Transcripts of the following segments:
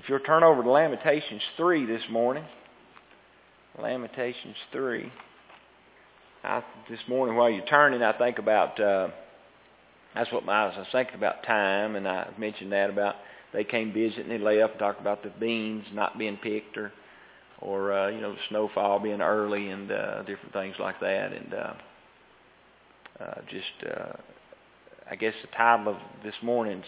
If you'll turn over to Lamentations 3 this morning. Lamentations 3. This morning while you're turning, I think about, that's what I was thinking about time, and I mentioned that about they came visit and they left and talked about the beans not being picked or the snowfall being early and different things like that. And I guess the title of this morning's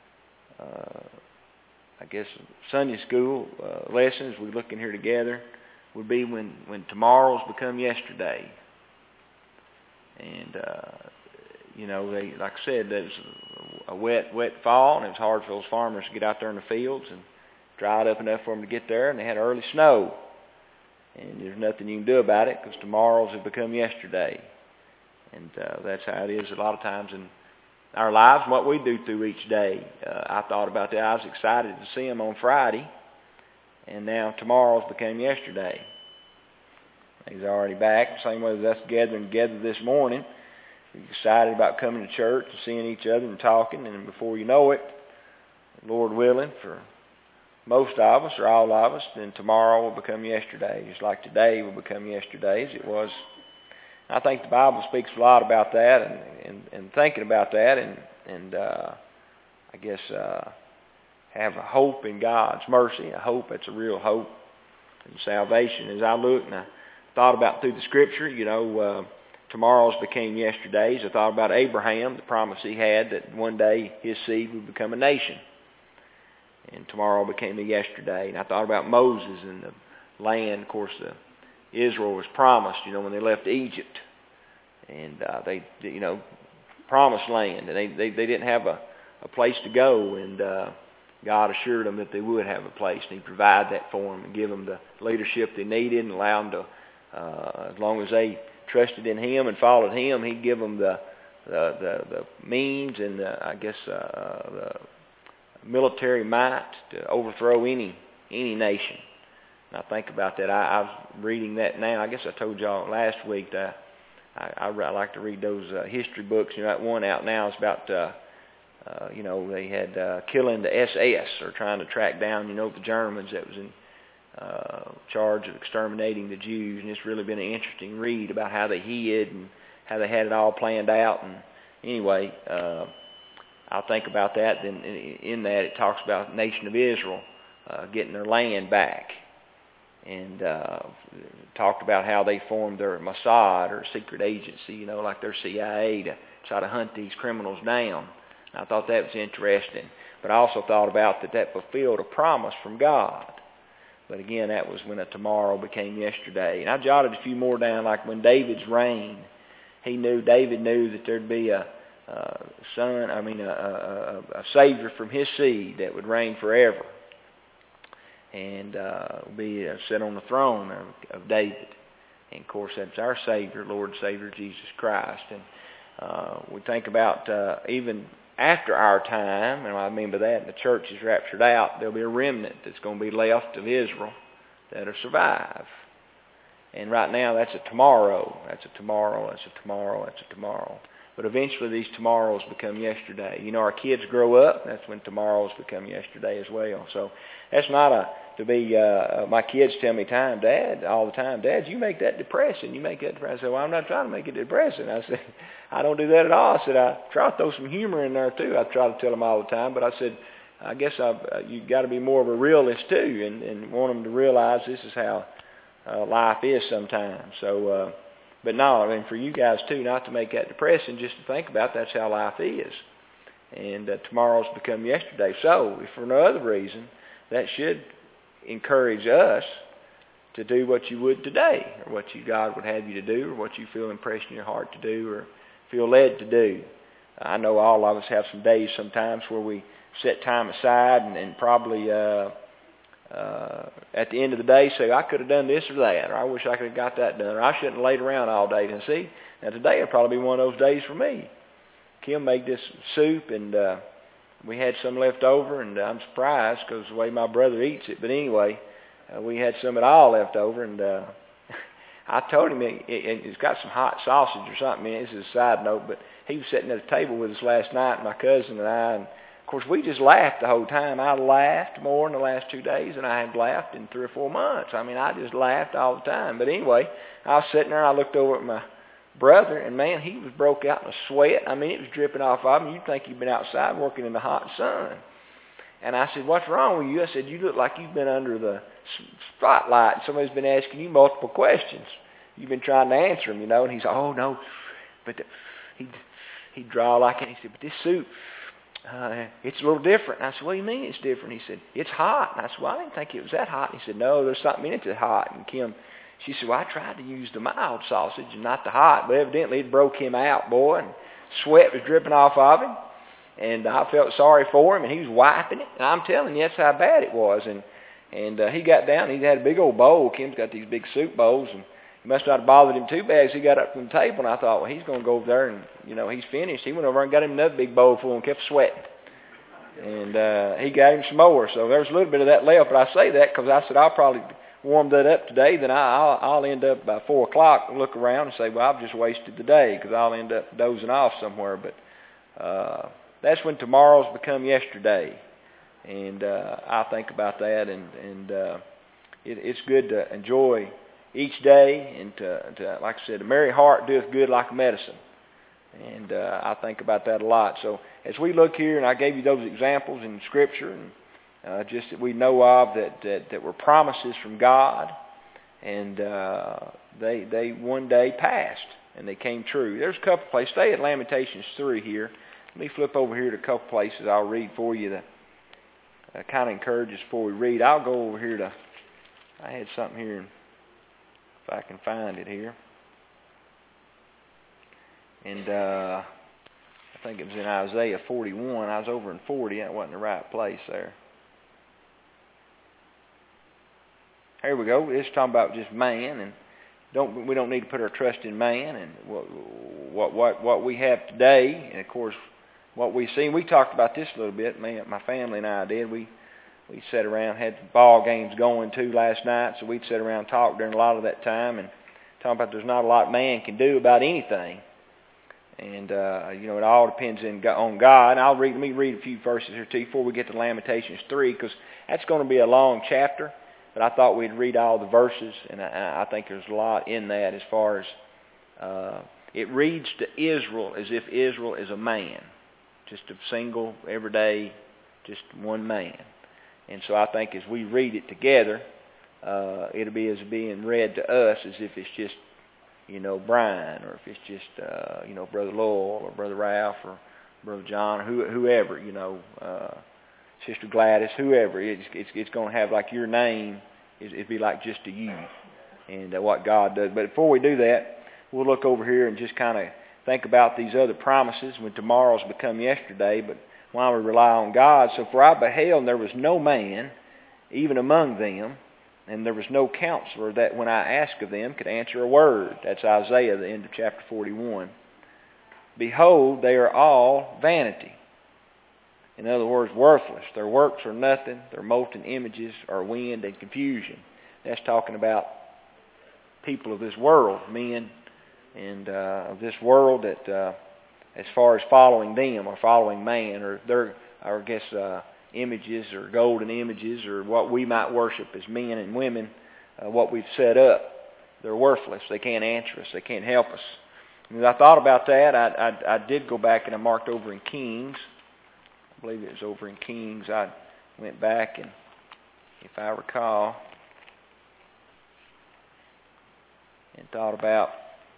Sunday school lessons we look in here together would be when tomorrows become yesterday. And they, like I said, it was a wet fall, and it was hard for those farmers to get out there in the fields, and dried up enough for them to get there, and they had early snow. And there's nothing you can do about it because tomorrows have become yesterday. And that's how it is a lot of times in our lives and what we do through each day. I thought about that. I was excited to see him on Friday, and now tomorrow's became yesterday. He's already back. Same way as us gathering together this morning. We're excited about coming to church and seeing each other and talking, and before you know it, Lord willing, for most of us or all of us, then tomorrow will become yesterday, just like today will become yesterday as it was. I think the Bible speaks a lot about that and thinking about that and have a hope in God's mercy, a hope that's a real hope and salvation. As I looked and I thought about through the Scripture, tomorrows became yesterdays. I thought about Abraham, the promise he had that one day his seed would become a nation. And tomorrow became a yesterday. And I thought about Moses and the land. Of course, Israel was promised, when they left Egypt. And they promised land. And they didn't have a place to go. And God assured them that they would have a place. And He provided that for them and give them the leadership they needed and allow them to, as long as they trusted in Him and followed Him, He'd give them the means and the military might to overthrow any nation. And I think about that. I was reading that now. I guess I told y'all last week that I like to read those history books. That one out now is about, they had killing the SS or trying to track down, the Germans that was in charge of exterminating the Jews. And it's really been an interesting read about how they hid and how they had it all planned out. And anyway, I'll think about that. Then in that it talks about the nation of Israel getting their land back. And talked about how they formed their Mossad or secret agency, like their CIA to try to hunt these criminals down. And I thought that was interesting. But I also thought about that fulfilled a promise from God. But again, that was when a tomorrow became yesterday. And I jotted a few more down, like when David's reign. David knew that there'd be a Savior from his seed that would reign forever. And be set on the throne of David. And of course, that's our Savior, Lord and Savior Jesus Christ. And we think about even after our time, and what I mean by that, the church is raptured out, there'll be a remnant that's going to be left of Israel that'll survive. And right now, that's a tomorrow. That's a tomorrow. That's a tomorrow. That's a tomorrow. But eventually, these tomorrows become yesterday. Our kids grow up. That's when tomorrows become yesterday as well. So that's not my kids tell me all the time, Dad, you make that depressing. You make that depressing. I said, well, I'm not trying to make it depressing. I said, I don't do that at all. I said, I try to throw some humor in there too. I try to tell them all the time. But I said, I guess you got to be more of a realist too and want them to realize this is how life is sometimes. So, but no, for you guys too, not to make that depressing, just to think about that's how life is. And tomorrow's become yesterday. So, if for no other reason, that should encourage us to do what you would today, or what God would have you to do, or what you feel impressed in your heart to do, or feel led to do. I know all of us have some days sometimes where we set time aside and probably at the end of the day say, I could have done this or that, or I wish I could have got that done, or I shouldn't have laid around all day. And see, now today would probably be one of those days for me. Kim made this soup, and we had some left over, and I'm surprised because the way my brother eats it. But anyway, we had some at all left over, and I told him it's got some hot sausage or something. This is a side note, but he was sitting at a table with us last night, my cousin and I, and course, we just laughed the whole time. I laughed more in the last 2 days than I had laughed in 3 or 4 months. I mean, I just laughed all the time. But anyway, I was sitting there, and I looked over at my brother, and man, he was broke out in a sweat. I mean, it was dripping off of him. You'd think he'd been outside working in the hot sun. And I said, "What's wrong with you?" I said, "You look like you've been under the spotlight, and somebody's been asking you multiple questions. You've been trying to answer them, you know." And he said, "Oh, no." But he'd draw like it. He said, "But this suit, it's a little different." And I said, "What do you mean it's different?" He said, "It's hot." And I said, "Well, I didn't think it was that hot." And he said, "No, there's something in it that's hot." And Kim, she said, "Well, I tried to use the mild sausage and not the hot." But evidently it broke him out, boy, and sweat was dripping off of him. And I felt sorry for him, and he was wiping it. And I'm telling you, that's how bad it was. And he got down, and he had a big old bowl. Kim's got these big soup bowls, and it must not have bothered him too bad as he got up from the table. And I thought, well, he's going to go over there, and, you know, he's finished. He went over and got him another big bowl full and kept sweating. And he got him some more. So there was a little bit of that left. But I say that because I said I'll probably warm that up today. Then I'll end up by 4 o'clock and look around and say, well, I've just wasted the day because I'll end up dozing off somewhere. But that's when tomorrow's become yesterday. And I think about that, and it's good to enjoy each day, and to, like I said, a merry heart doeth good like medicine. And I think about that a lot. So as we look here, and I gave you those examples in Scripture, and just that we know of that were promises from God, and they one day passed, and they came true. There's a couple places. Stay at Lamentations 3 here. Let me flip over here to a couple places I'll read for you that kind of encourage us before we read. I'll go over here to, I had something here, if I can find it here. And I think it was in Isaiah 41. I was over in 40. That wasn't the right place there. Here we go. It's talking about just man, and we don't need to put our trust in man, and what we have today, and of course what we see. We talked about this a little bit. My family and I did. We sat around, had ball games going too last night, so we'd sit around and talk during a lot of that time, and talk about there's not a lot man can do about anything. And, it all depends on God. And let me read a few verses here to you before we get to Lamentations 3, because that's going to be a long chapter. But I thought we'd read all the verses, and I think there's a lot in that as far as it reads to Israel as if Israel is a man, just a single, everyday, just one man. And so I think as we read it together, it'll be as being read to us as if it's just, Brian, or if it's just, Brother Lowell, or Brother Ralph, or Brother John, or whoever, Sister Gladys, whoever. It's going to have like your name. It'd be like just to you, and what God does. But before we do that, we'll look over here and just kind of think about these other promises when tomorrow's become yesterday, but while we rely on God. So for I beheld, and there was no man, even among them, and there was no counselor that when I asked of them could answer a word. That's Isaiah, the end of chapter 41. Behold, they are all vanity. In other words, worthless. Their works are nothing. Their molten images are wind and confusion. That's talking about people of this world, men and of this world that as far as following them or following man, or their, images or golden images, or what we might worship as men and women, what we've set up. They're worthless. They can't answer us. They can't help us. And as I thought about that, I did go back and I marked over in Kings. I believe it was over in Kings. I went back, and if I recall, and thought about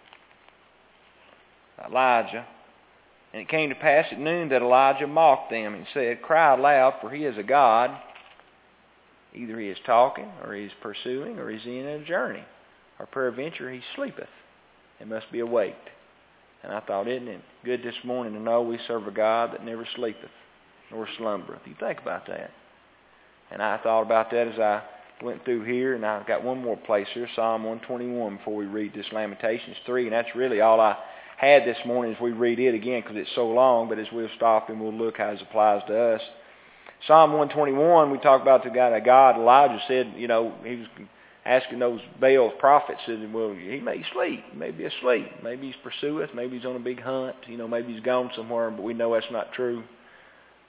Elijah. And it came to pass at noon that Elijah mocked them and said, Cry aloud, for he is a god. Either he is talking, or he is pursuing, or he is in a journey, or peradventure he sleepeth, and must be awaked. And I thought, isn't it good this morning to know we serve a God that never sleepeth, nor slumbereth? You think about that. And I thought about that as I went through here, and I've got one more place here, Psalm 121, before we read this Lamentations 3, and that's really all I had this morning as we read it again, because it's so long, but as we'll stop and we'll look how it applies to us. Psalm 121, we talk about the guy that God, Elijah said, he was asking those Baal prophets, said, well, he may sleep, he may be asleep, maybe he's pursueth, maybe he's on a big hunt, maybe he's gone somewhere, but we know that's not true.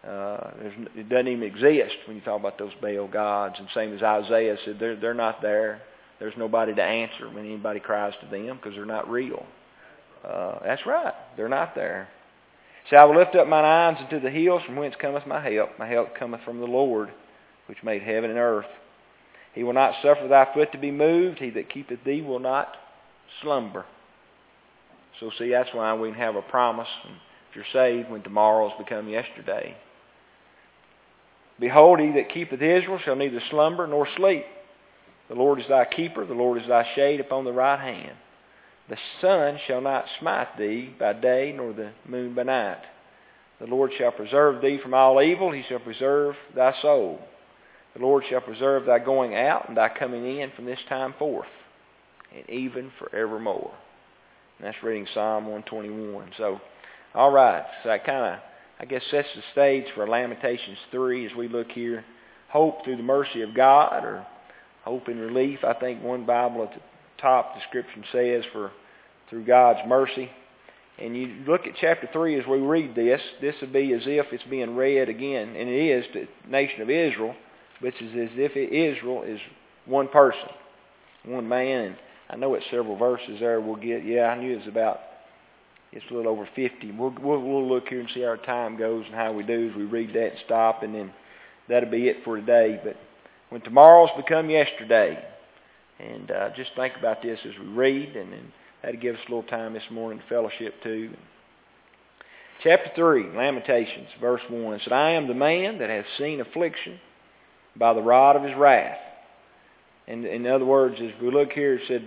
It doesn't even exist when you talk about those Baal gods. And same as Isaiah said, they're not there. There's nobody to answer when anybody cries to them because they're not real. That's right. They're not there. See, I will lift up mine eyes unto the hills, from whence cometh my help. My help cometh from the Lord, which made heaven and earth. He will not suffer thy foot to be moved. He that keepeth thee will not slumber. So see, that's why we can have a promise, if you're saved, when tomorrow has become yesterday. Behold, he that keepeth Israel shall neither slumber nor sleep. The Lord is thy keeper. The Lord is thy shade upon the right hand. The sun shall not smite thee by day, nor the moon by night. The Lord shall preserve thee from all evil. He shall preserve thy soul. The Lord shall preserve thy going out and thy coming in from this time forth, and even forevermore. And that's reading Psalm 121. So, all right. So that kind of, I guess, sets the stage for Lamentations 3 as we look here. Hope through the mercy of God, or hope in relief. I think one Bible at the top description says through God's mercy. And you look at chapter 3 as we read this would be as if it's being read again, and it is the nation of Israel, which is as if Israel is one person, one man. I know it's several verses there we'll get. Yeah, I knew it's a little over 50. We'll look here and see how our time goes and how we do as we read that and stop, and then that'll be it for today. But when tomorrow's become yesterday, and just think about this as we read, and then that'll give us a little time this morning to fellowship too. Chapter 3, Lamentations, verse 1. It said, I am the man that hath seen affliction by the rod of his wrath. And in other words, as we look here, it said,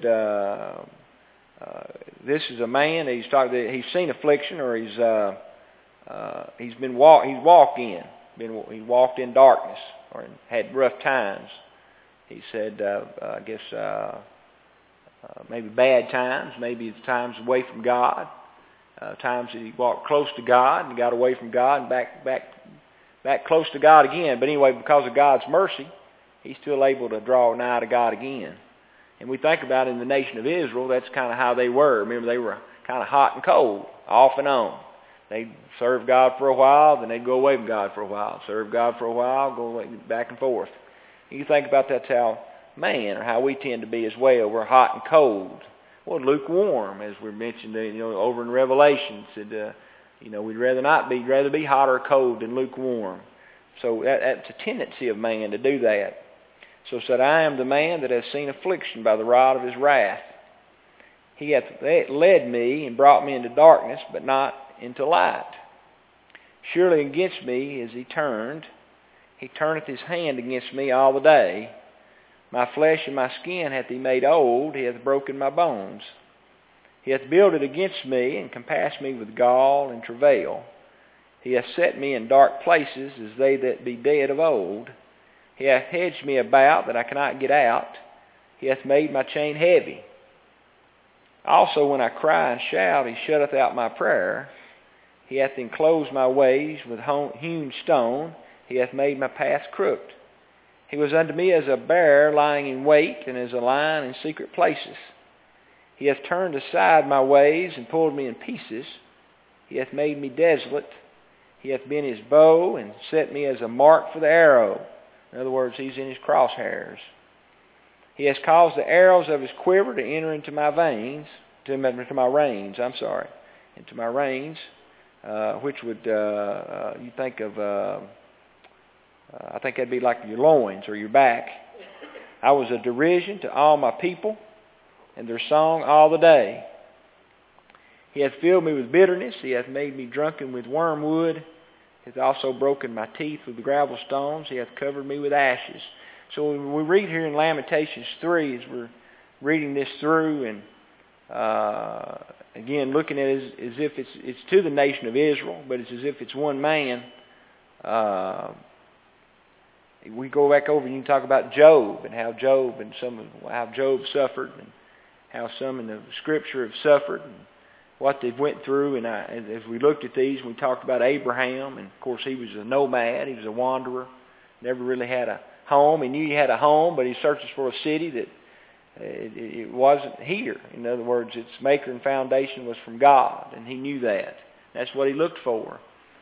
this is a man that he's seen affliction, or he's walked in darkness, or had rough times. He said, I guess maybe bad times, maybe it's times away from God, times that he walked close to God and got away from God and back close to God again. But anyway, because of God's mercy, he's still able to draw nigh to God again. And we think about in the nation of Israel, that's kind of how they were. Remember, they were kind of hot and cold, off and on. They'd serve God for a while, then they'd go away from God for a while. Serve God for a while, go away, back and forth. And you think about that's how man, or how we tend to be as well. We're hot and cold. Well, lukewarm, as we mentioned, over in Revelation, said, we'd rather be hot or cold than lukewarm. So that's a tendency of man to do that. So it said, I am the man that has seen affliction by the rod of his wrath. He hath led me and brought me into darkness, but not into light. Surely against me is he turned. He turneth his hand against me all the day. My flesh and my skin hath he made old. He hath broken my bones. He hath builded against me and compassed me with gall and travail. He hath set me in dark places as they that be dead of old. He hath hedged me about that I cannot get out. He hath made my chain heavy. Also when I cry and shout, he shutteth out my prayer. He hath enclosed my ways with hewn stone. He hath made my path crooked. He was unto me as a bear lying in wait, and as a lion in secret places. He hath turned aside my ways and pulled me in pieces. He hath made me desolate. He hath been his bow and set me as a mark for the arrow. In other words, he's in his crosshairs. He has caused the arrows of his quiver to enter into my reins, which would, you think of, I think that'd be like your loins or your back. I was a derision to all my people, and their song all the day. He hath filled me with bitterness. He hath made me drunken with wormwood. He hath also broken my teeth with gravel stones. He hath covered me with ashes. So when we read here in Lamentations 3, as we're reading this through, and again looking at it as if it's to the nation of Israel, but it's as if it's one man. We go back over and you can talk about Job and how Job suffered, and how some in the Scripture have suffered, and what they've went through. And as we looked at these, we talked about Abraham, and of course he was a nomad, he was a wanderer, never really had a home. He knew he had a home, but he searches for a city that it wasn't here. In other words, its maker and foundation was from God, and he knew that. That's what he looked for.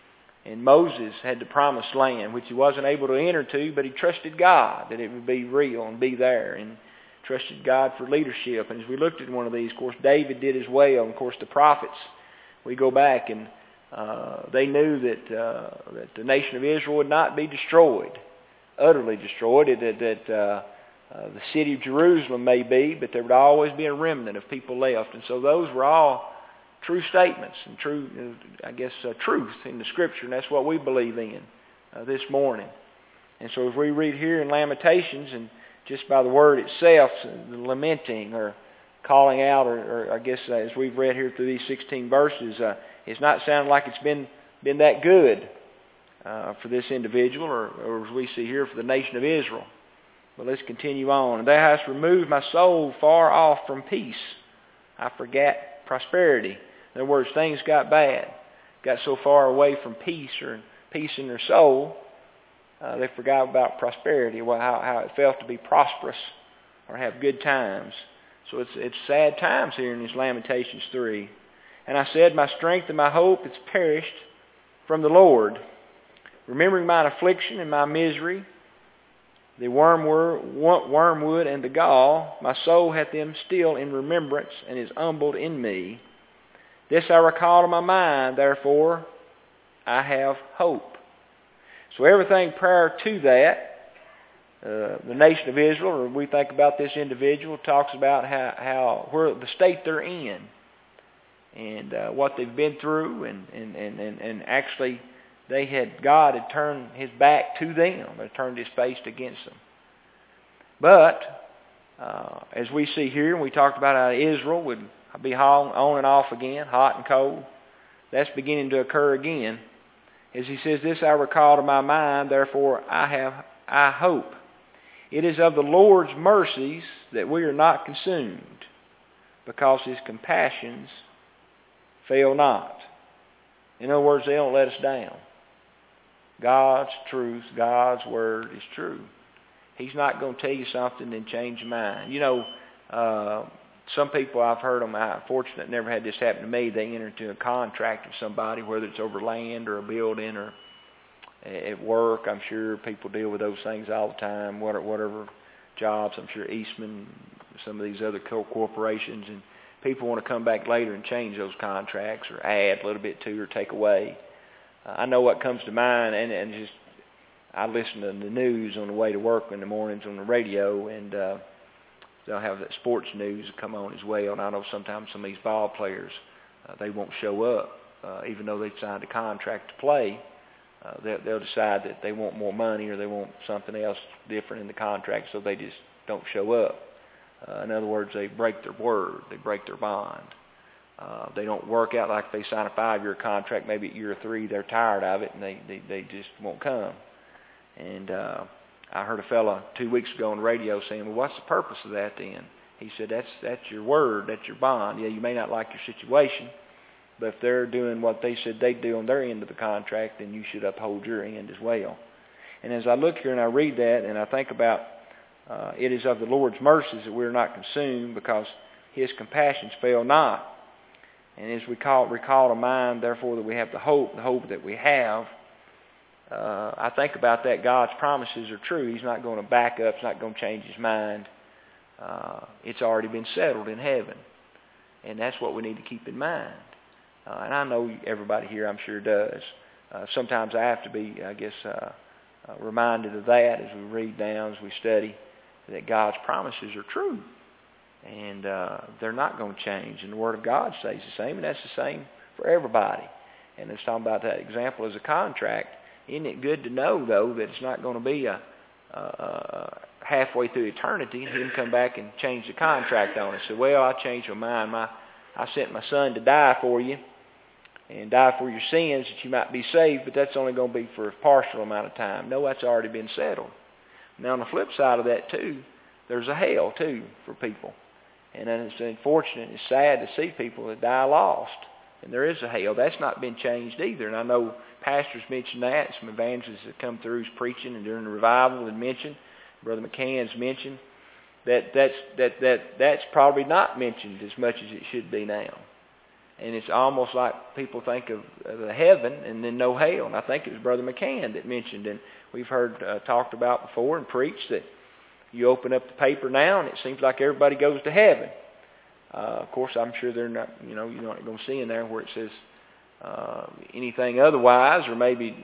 And Moses had the promised land, which he wasn't able to enter to, but he trusted God that it would be real and be there, and trusted God for leadership. And as we looked at one of these, of course, David did as well. And of course, the prophets, we go back and they knew that the nation of Israel would not be destroyed, utterly destroyed, that the city of Jerusalem may be, but there would always be a remnant of people left. And so those were all true statements and true, truth in the Scripture, and that's what we believe in this morning. And so as we read here in Lamentations, and just by the word itself, the lamenting or calling out, or I guess as we've read here through these 16 verses, it's not sounding like it's been that good for this individual, or as we see here, for the nation of Israel. But let's continue on. And thou hast removed my soul far off from peace. I forgot prosperity. In other words, things got bad. Got so far away from peace, or peace in their soul, they forgot about prosperity, how it felt to be prosperous or have good times. So it's sad times here in this Lamentations 3. And I said, my strength and my hope is perished from the Lord. Remembering mine affliction and my misery, the wormwood and the gall, my soul hath them still in remembrance, and is humbled in me. This I recall to my mind, therefore I have hope. So everything prior to that, the nation of Israel, or we think about this individual, talks about where the state they're in, and what they've been through, and actually God had turned his back to them, or turned his face against them. But as we see here, and we talked about how Israel would be on and off again, hot and cold, that's beginning to occur again. As he says, this I recall to my mind, therefore I hope. It is of the Lord's mercies that we are not consumed, because his compassions fail not. In other words, they don't let us down. God's truth, God's word is true. He's not going to tell you something and change your mind. You know, some people, I've heard them, I'm fortunate never had this happen to me, they enter into a contract with somebody, whether it's over land or a building or at work. I'm sure people deal with those things all the time, whatever jobs. I'm sure Eastman, some of these other corporations, and people want to come back later and change those contracts or add a little bit to or take away. I know what comes to mind, and just I listen to the news on the way to work in the mornings on the radio, and they'll have that sports news come on as well. And I know sometimes some of these ball players, they won't show up, even though they've signed a contract to play. They'll decide that they want more money or they want something else different in the contract, so they just don't show up. In other words, they break their word. They break their bond. They don't work out like they sign a 5-year contract. Maybe at year 3 they're tired of it and they just won't come. And I heard a fella 2 weeks ago on the radio saying, well, what's the purpose of that then? He said, that's your word, that's your bond. Yeah, you may not like your situation, but if they're doing what they said they'd do on their end of the contract, then you should uphold your end as well. And as I look here and I read that and I think about it is of the Lord's mercies that we are not consumed, because his compassions fail not. And as we recall to mind, therefore, that we have the hope that we have, I think about that God's promises are true. He's not going to back up. He's not going to change his mind. It's already been settled in heaven. And that's what we need to keep in mind. And I know everybody here, I'm sure, does. Sometimes I have to be, reminded of that as we read down, as we study, that God's promises are true. And they're not going to change. And the Word of God stays the same, and that's the same for everybody. And it's talking about that example as a contract. Isn't it good to know, though, that it's not going to be a halfway through eternity and him come back and change the contract on us? Say, well, I changed my mind. I sent my son to die for you and die for your sins that you might be saved, but that's only going to be for a partial amount of time. No, that's already been settled. Now, on the flip side of that, too, there's a hell, too, for people. And then it's unfortunate, it's sad to see people that die lost. And there is a hell. That's not been changed either. And I know pastors mention that. Some evangelists that come through who's preaching and during the revival had mentioned, Brother McCann's mentioned, that's probably not mentioned as much as it should be now. And it's almost like people think of the heaven and then no hell. And I think it was Brother McCann that mentioned, and we've heard talked about before and preached, that you open up the paper now and it seems like everybody goes to heaven. Of course, I'm sure they're not, you're not going to see in there where it says anything otherwise, or maybe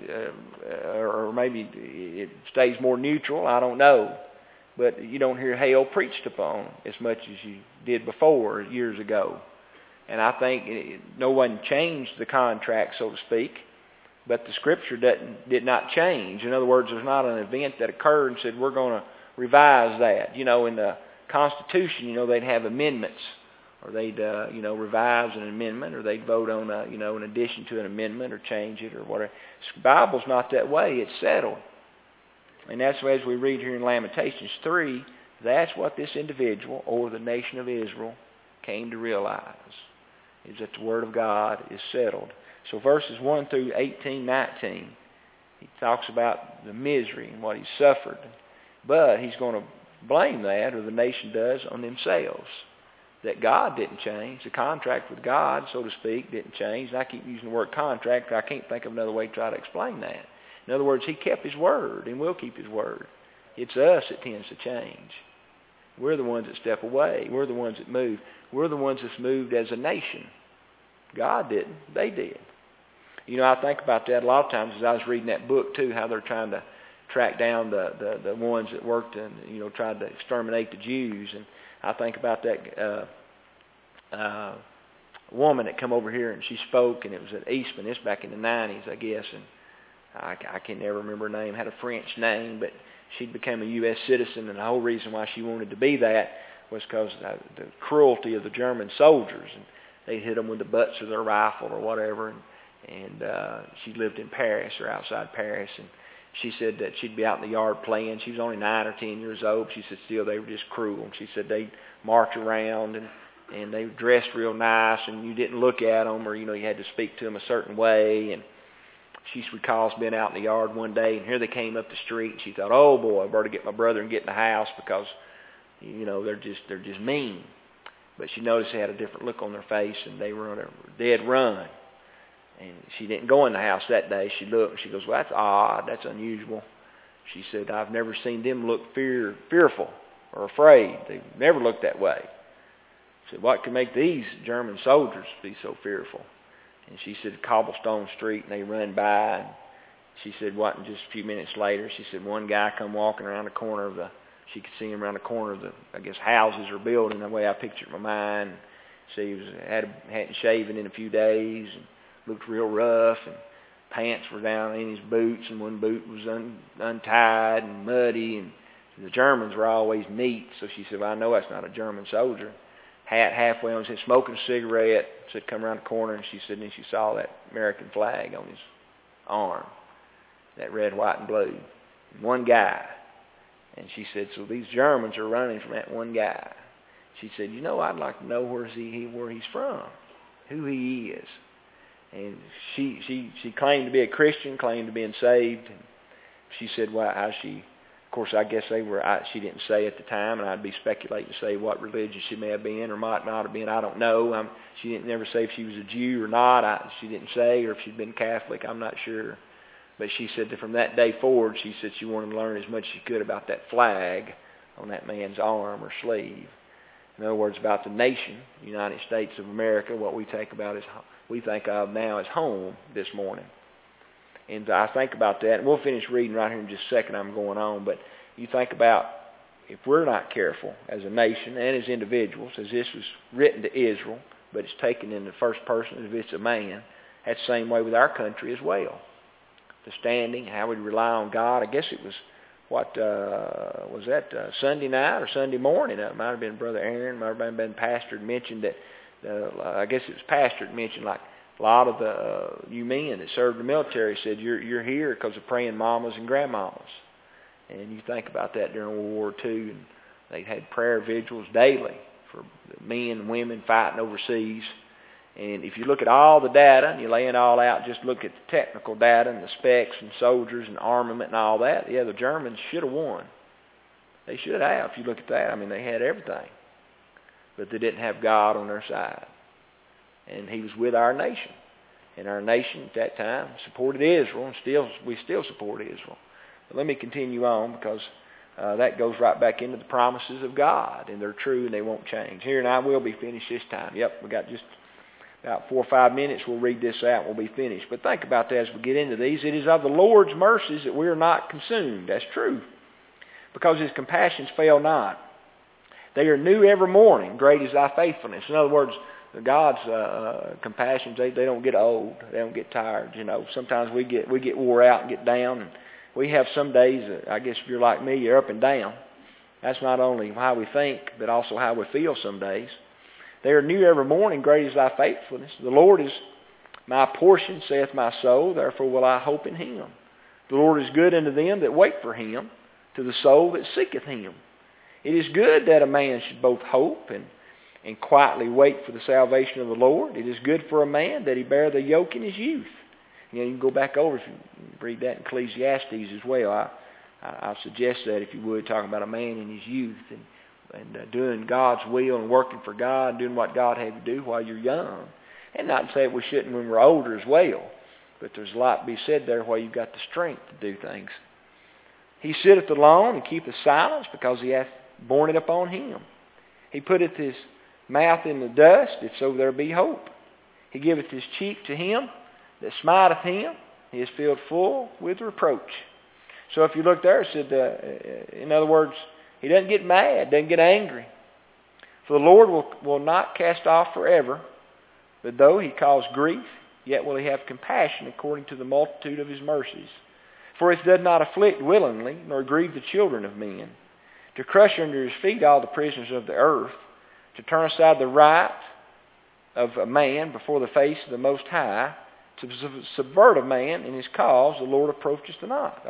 it stays more neutral. I don't know. But you don't hear hell preached upon as much as you did before, years ago. And I think no one changed the contract, so to speak, but the Scripture did not change. In other words, there's not an event that occurred and said, we're going to revise that. In the Constitution, they'd have amendments, or they'd, revise an amendment, or they'd vote on, an addition to an amendment, or change it, or whatever. The Bible's not that way. It's settled. And that's as we read here in Lamentations 3, that's what this individual, or the nation of Israel, came to realize, is that the Word of God is settled. So verses 1 through 18, 19, he talks about the misery and what he suffered. But he's going to blame that, or the nation does, on themselves. That God didn't change. The contract with God, so to speak, didn't change. And I keep using the word contract, but I can't think of another way to try to explain that. In other words, he kept his word and will keep his word. It's us that tends to change. We're the ones that step away. We're the ones that move. We're the ones that's moved as a nation. God didn't. They did. I think about that a lot of times as I was reading that book too, how they're trying to track down the ones that worked and, tried to exterminate the Jews. And I think about that woman that come over here and she spoke, and it was at Eastman. It's back in the 90s, I guess. And I can never remember her name. Had a French name, but she became a U.S. citizen, and the whole reason why she wanted to be that was because the cruelty of the German soldiers. And they hit them with the butts of their rifle or whatever. And she lived in Paris or outside Paris, and she said that she'd be out in the yard playing. She was only 9 or 10 years old. She said still they were just cruel. And she said they'd march around and they were dressed real nice, and you didn't look at them, or you had to speak to them a certain way. And she recalls being out in the yard one day, and here they came up the street, and she thought, oh boy, I better get my brother and get in the house because they're just mean. But she noticed they had a different look on their face, and they were on a dead run. And she didn't go in the house that day. She looked, and she goes, well, that's odd. That's unusual. She said, I've never seen them look fearful or afraid. They've never looked that way. She said, what could make these German soldiers be so fearful? And she said, cobblestone street, and they run by. And she said, what, and just a few minutes later, she said, one guy come walking around the corner of she could see him around the corner of houses or building, the way I pictured it in my mind. So he hadn't shaven in a few days, and looked real rough, and pants were down in his boots, and one boot was untied and muddy, and the Germans were always neat. So she said, well, I know that's not a German soldier. Hat halfway on his head, smoking a cigarette. Said, come around the corner, and she said, and then she saw that American flag on his arm, that red, white, and blue. One guy. And she said, so these Germans are running from that one guy. She said, I'd like to know where he's from, who he is. And she claimed to be a Christian, claimed to be saved. And she said, well, how she, of course, I guess she didn't say at the time, and I'd be speculating to say what religion she may have been or might not have been. I don't know. She didn't never say if she was a Jew or not. She didn't say, or if she'd been Catholic. I'm not sure. But she said that from that day forward, she said she wanted to learn as much as she could about that flag on that man's arm or sleeve. In other words, about the nation, the United States of America, what we think of now as home this morning. And I think about that, and we'll finish reading right here in just a second. I'm going on, but you think about if we're not careful as a nation and as individuals, as this was written to Israel, but it's taken in the first person as if it's a man, that's the same way with our country as well. The standing, how we rely on God. I guess it was, Sunday night or Sunday morning? It might have been Brother Aaron, might have been Pastor had mentioned that, I guess it was Pastor had mentioned, like a lot of you men that served the military said, you're here because of praying mamas and grandmamas. And you think about that during World War II, and they had prayer vigils daily for men and women fighting overseas. And if you look at all the data, and you lay it all out, just look at the technical data and the specs and soldiers and armament and all that, yeah, the Germans should have won. They should have, if you look at that. I mean, they had everything. But they didn't have God on their side. And he was with our nation. And our nation at that time supported Israel, and we still support Israel. But let me continue on, because that goes right back into the promises of God, and they're true and they won't change. Here, and I will be finished this time. Yep, we got just about 4 or 5 minutes. We'll read this out and we'll be finished. But think about that as we get into these. It is of the Lord's mercies that we are not consumed. That's true, because His compassions fail not. They are new every morning. Great is thy faithfulness. In other words, God's compassions, they don't get old. They don't get tired. You know, sometimes we get wore out and get down. And we have some days, I guess if you're like me, you're up and down. That's not only how we think, but also how we feel some days. They are new every morning. Great is thy faithfulness. The Lord is my portion, saith my soul. Therefore will I hope in Him. The Lord is good unto them that wait for Him, to the soul that seeketh Him. It is good that a man should both hope and quietly wait for the salvation of the Lord. It is good for a man that he bear the yoke in his youth. You know, you can go back over if you read that in Ecclesiastes as well. I suggest that, if you would, talking about a man in his youth and doing God's will and working for God, doing what God had to do while you're young. And not to say we shouldn't when we're older as well, but there's a lot to be said there while you've got the strength to do things. He sitteth alone and keepeth silence, because he hath borne it upon him. He putteth his mouth in the dust, if so there be hope. He giveth his cheek to him that smiteth him. He is filled full with reproach. So if you look there, it said, in other words, he doesn't get mad, doesn't get angry. For the Lord will not cast off forever, but though he cause grief, yet will he have compassion according to the multitude of his mercies. For he does not afflict willingly, nor grieve the children of men, to crush under his feet all the prisoners of the earth, to turn aside the right of a man before the face of the Most High, to subvert a man in his cause, the Lord approveth not.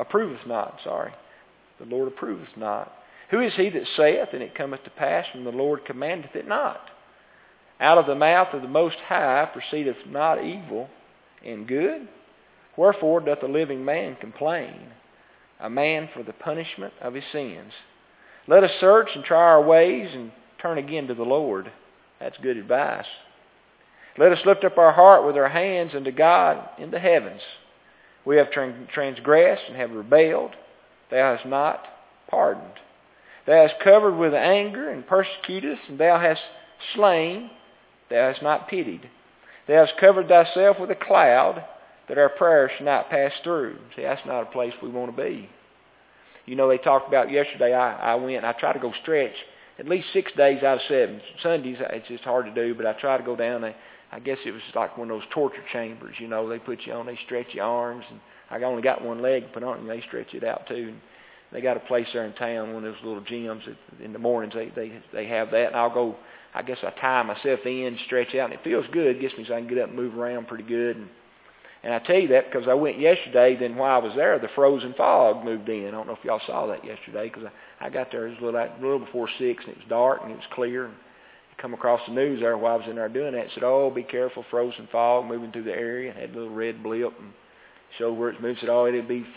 The Lord approveth not. Who is he that saith, and it cometh to pass, when the Lord commandeth it not? Out of the mouth of the Most High proceedeth not evil and good. Wherefore doth the living man complain, a man for the punishment of his sins? Let us search and try our ways, and turn again to the Lord. That's good advice. Let us lift up our heart with our hands unto God in the heavens. We have transgressed and have rebelled. Thou hast not pardoned. Thou hast covered with anger and persecutest, and thou hast slain. Thou hast not pitied. Thou hast covered thyself with a cloud, that our prayers should not pass through. See, that's not a place we want to be. You know, they talked about yesterday, I went and I tried to go stretch at least 6 days out of 7. Sundays, it's just hard to do, but I try to go down there. I guess it was like one of those torture chambers, you know. They put you on, they stretch your arms, and I only got one leg to put on, and they stretch it out too. And they got a place there in town, one of those little gyms that in the mornings they have that, and I'll go. I guess I tie myself in, stretch out, and it feels good. It gets me so I can get up and move around pretty good. And I tell you that because I went yesterday. Then while I was there, the frozen fog moved in. I don't know if y'all saw that yesterday, because I got there. It was a little before 6, and it was dark and it was clear. And I come across the news there while I was in there doing that. It said, "Oh, be careful, frozen fog moving through the area." It had a little red blip and showed where it's moved. It said, "Oh, it'll be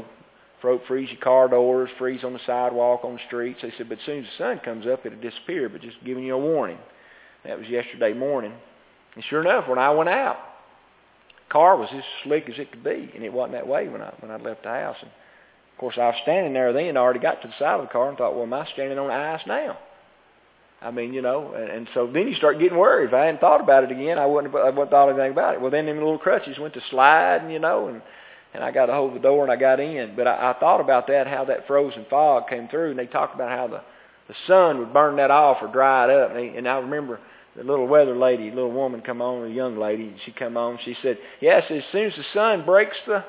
freeze your car doors, freeze on the sidewalk, on the streets." They said, "But as soon as the sun comes up, it'll disappear. But just giving you a warning." That was yesterday morning. And sure enough, when I went out, car was as slick as it could be, and it wasn't that way when I left the house. And of course, I was standing there then. I already got to the side of the car and thought, "Well, am I standing on ice now?" I mean, and so then you start getting worried. If I hadn't thought about it again, I wouldn't have thought anything about it. Well, then them little crutches went to slide, and I got a hold of the door and I got in. But I thought about that, how that frozen fog came through, and they talked about how the sun would burn that off or dry it up. And I remember the little weather lady, little woman come on, a young lady, and she come on. She said, "Yes, as soon as the sun breaks the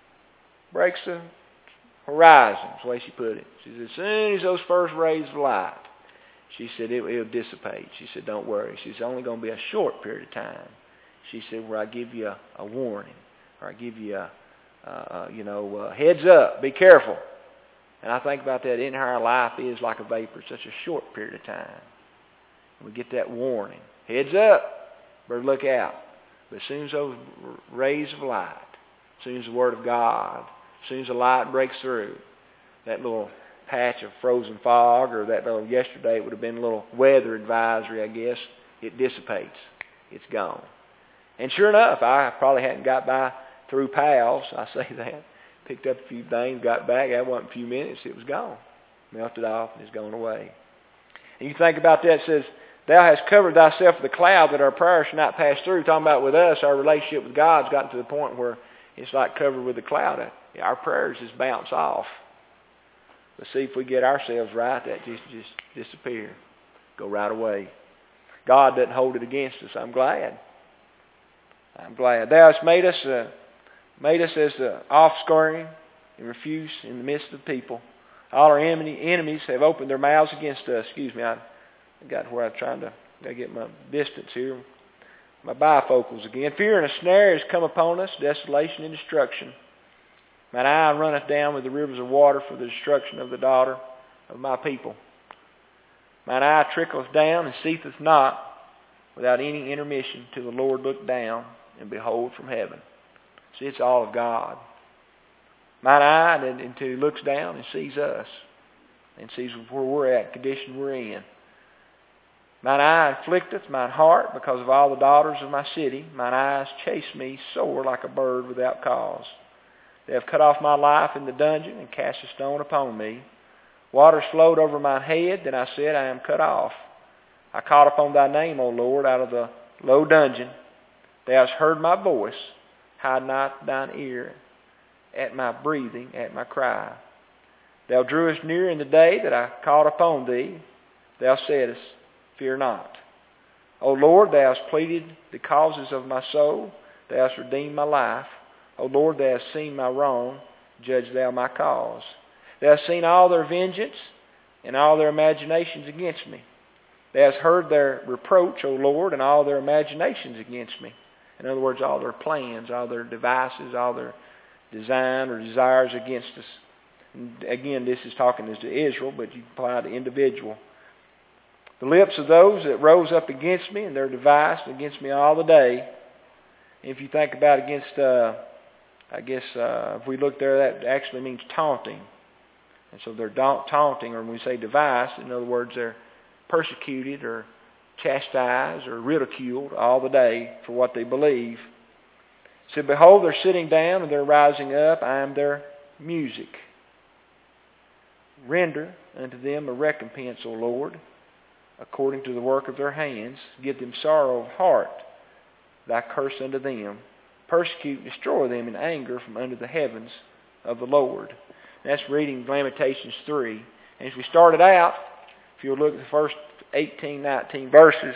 horizon," that's the way she put it. She said, "As soon as those first rays of light," she said, it'll dissipate. She said, "Don't worry." She said, "It's only going to be a short period of time." She said, "Where I give you a warning, or I give you a heads up, be careful." And I think about that. In our life is like a vapor, such a short period of time. We get that warning. Heads up. Better look out. But as soon as those rays of light, as soon as the Word of God, as soon as the light breaks through, that little patch of frozen fog, or that little, yesterday it would have been a little weather advisory, I guess, it dissipates. It's gone. And sure enough, I probably hadn't got by through Pals. I say that. Picked up a few things, got back. That wasn't a few minutes. It was gone. Melted off and it's gone away. And you think about that. It says, Thou hast covered thyself with a cloud that our prayers should not pass through. Talking about with us, our relationship with God's gotten to the point where it's like covered with a cloud. Our prayers just bounce off. But see, if we get ourselves right, that just disappear. Go right away. God doesn't hold it against us. I'm glad. I'm glad. Thou hast made us as the offscouring and refuse in the midst of the people. All our enemies have opened their mouths against us. Excuse me, I got to where I'm trying to get my distance here. My bifocals again. Fear and a snare has come upon us, desolation and destruction. Mine eye runneth down with the rivers of water for the destruction of the daughter of my people. Mine eye trickleth down and ceaseth not without any intermission till the Lord look down and behold from heaven. See, it's all of God. Mine eye until He looks down and sees us and sees where we're at, condition we're in. Mine eye afflicteth mine heart because of all the daughters of my city. Mine eyes chase me sore like a bird without cause. They have cut off my life in the dungeon and cast a stone upon me. Waters flowed over my head, then I said, I am cut off. I called upon thy name, O Lord, out of the low dungeon. Thou hast heard my voice. Hide not thine ear at my breathing, at my cry. Thou drewest near in the day that I called upon thee. Thou saidst, fear not. O Lord, thou hast pleaded the causes of my soul. Thou hast redeemed my life. O Lord, thou hast seen my wrong. Judge thou my cause. Thou hast seen all their vengeance and all their imaginations against me. Thou hast heard their reproach, O Lord, and all their imaginations against me. In other words, all their plans, all their devices, all their design or desires against us. And again, this is talking as to Israel, but you apply to individual. The lips of those that rose up against me, and they're devised against me all the day. And if you think about against, if we look there, that actually means taunting. And so they're taunting, or when we say devised, in other words, they're persecuted or chastised or ridiculed all the day for what they believe. It said, behold, they're sitting down and they're rising up. I am their music. Render unto them a recompense, O Lord, according to the work of their hands. Give them sorrow of heart, thy curse unto them. Persecute and destroy them in anger from under the heavens of the Lord. And that's reading Lamentations 3. And as we started out, if you'll look at the first 18, 19 verses,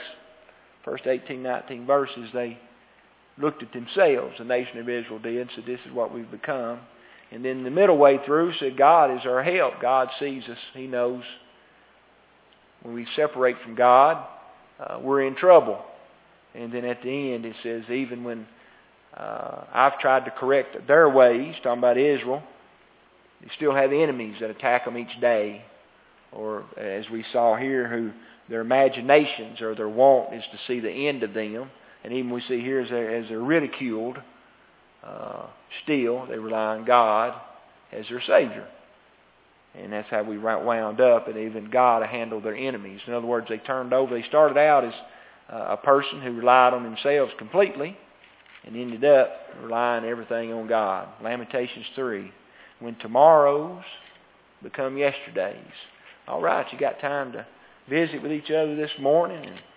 they looked at themselves, the nation of Israel did, and said, this is what we've become. And then the middle way through said, God is our help. God sees us. He knows when we separate from God, we're in trouble. And then at the end it says, even when I've tried to correct their ways, talking about Israel, they still have enemies that attack them each day. Or as we saw here, who their imaginations or their want is to see the end of them. And even we see here as they're ridiculed, still they rely on God as their Savior. And that's how we wound up, and even God handled their enemies. In other words, they turned over. They started out as a person who relied on themselves completely and ended up relying everything on God. Lamentations 3. When tomorrows become yesterdays. All right, you got time to visit with each other this morning and